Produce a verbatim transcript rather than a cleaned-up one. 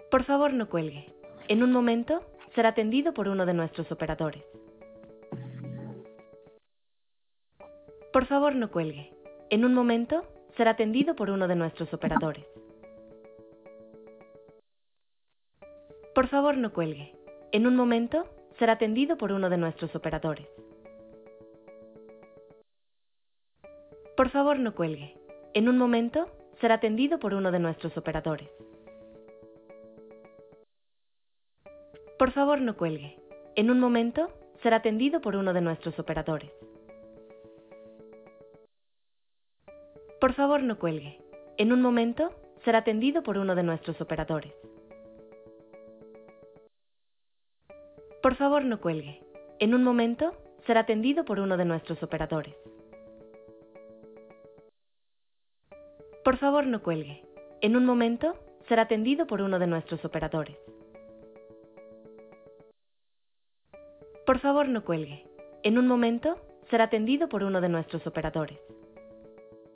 Por favor, no cuelgue. En un momento, será atendido por uno de nuestros operadores. Por favor, no cuelgue. En un momento, será atendido por uno de nuestros operadores. Por favor, no cuelgue. En un momento, será atendido por uno de nuestros operadores. Por favor, no cuelgue. En un momento, será atendido por uno de nuestros operadores. Por favor, no cuelgue. En un momento, será atendido por uno de nuestros operadores. Por favor, no cuelgue. En un momento, será atendido por uno de nuestros operadores. Por favor, no cuelgue. En un momento, será atendido por uno de nuestros operadores. Por favor, no cuelgue. En un momento, será atendido por uno de nuestros operadores. Por favor, no cuelgue. En un momento, será atendido por uno de nuestros operadores.